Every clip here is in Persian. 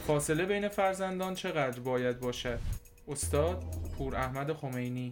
فاصله بین فرزندان چقدر باید باشه؟ استاد پور احمد خمینی.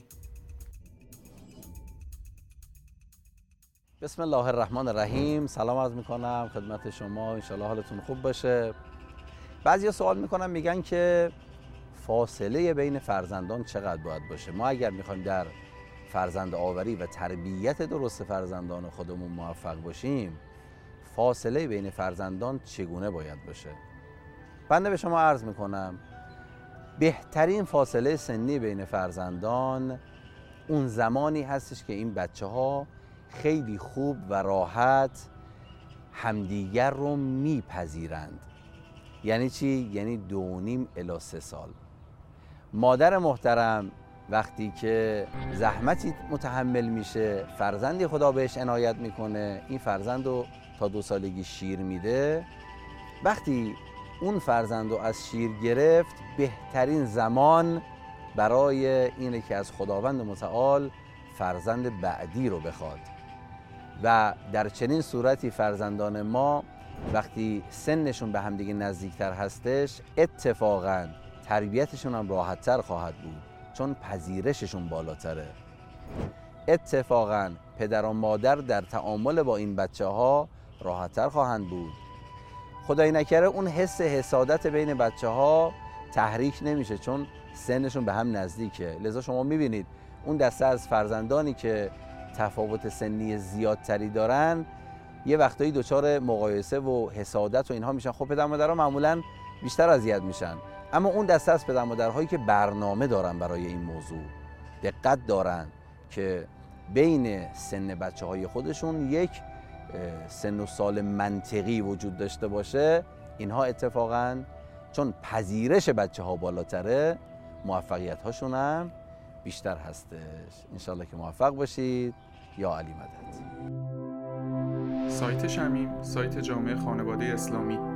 بسم الله الرحمن الرحیم. سلام عرض میکنم خدمت شما، انشالله حالتون خوب باشه. بعضیا سوال میکنن میگن که فاصله بین فرزندان چقدر باید باشه؟ ما اگر میخوایم در فرزند آوری و تربیت درست فرزندان خودمون موفق باشیم، فاصله بین فرزندان چگونه باید باشه؟ بنده به شما عرض میکنم بهترین فاصله سنی بین فرزندان اون زمانی هستش که این بچه ها خیلی خوب و راحت همدیگر رو میپذیرند. یعنی چی؟ یعنی 2.5 الی 3 سال. مادر محترم وقتی که زحمتی متحمل میشه، فرزندی خدا بهش عنایت میکنه، این فرزند رو تا 2 سالگی شیر میده، وقتی اون فرزند رو از شیر گرفت، بهترین زمان برای اینه که از خداوند متعال فرزند بعدی رو بخواد. و در چنین صورتی فرزندان ما وقتی سنشون به همدیگه نزدیکتر هستش، اتفاقاً تربیتشون هم راحت‌تر خواهد بود، چون پذیرششون بالاتره. اتفاقاً پدر و مادر در تعامل با این بچه ها راحت‌تر خواهند بود. خدای نکره اون حس حسادت بین بچه ها تحریک نمیشه، چون سنشون به هم نزدیکه. لذا شما میبینید اون دسته از فرزندانی که تفاوت سنی زیادتری دارن یه وقتایی دچار مقایسه و حسادت و اینها میشن. خب پدر مادرها معمولا بیشتر اذیت میشن، اما اون دسته از پدر مادرهایی که برنامه دارن برای این موضوع، دقت دارن که بین سن بچه های خودشون یک سن و سال منطقی وجود داشته باشه، اینها اتفاقاً چون پذیرش بچه ها بالاتره، موفقیت هاشون هم بیشتر هستش. انشالله که موفق باشید. یا علی مدد. سایت شمیم، سایت جامعه خانواده اسلامی.